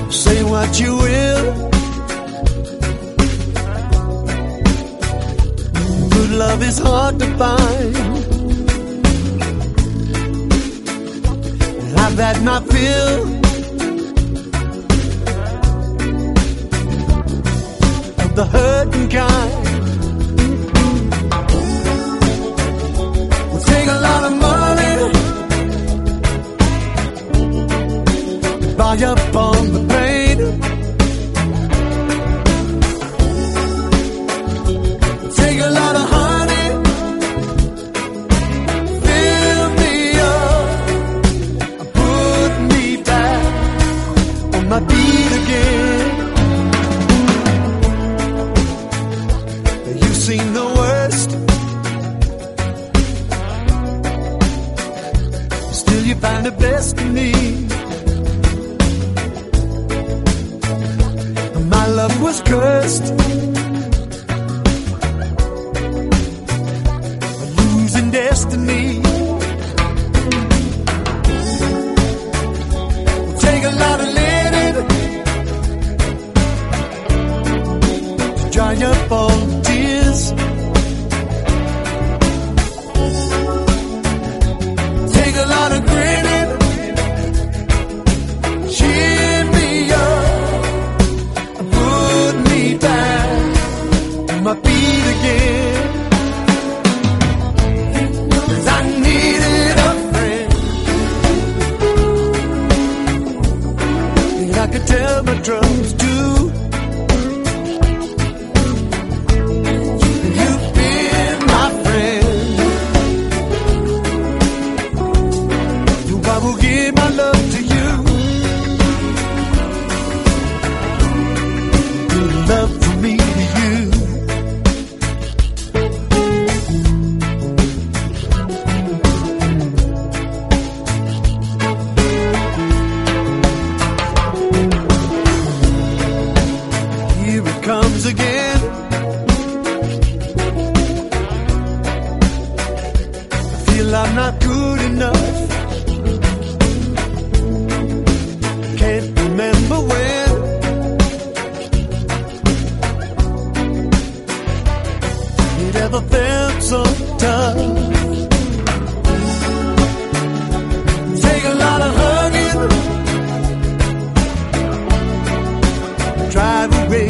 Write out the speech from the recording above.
Say what you will. Good love is hard to find. I've had my fill of the hurting kind. Will take a lot of money to buy up on the pain. Take a lot of honey, fill me up, put me back on my feet again. You've seen the worst, still you find the best in me. My love was cursed, a losing destiny. Will take a lot of linen to dry up all the tears. Take a lot of grinning, cheer me up, put me back on my feet again. 'Cause I needed a friend that I could tell my troubles to. You've been my friend, so I will give my love to you. Good love from me to you. Here it comes again. I feel I'm not good enough. Can't remember when it ever felt so tough. Take a lot of hugging, drive away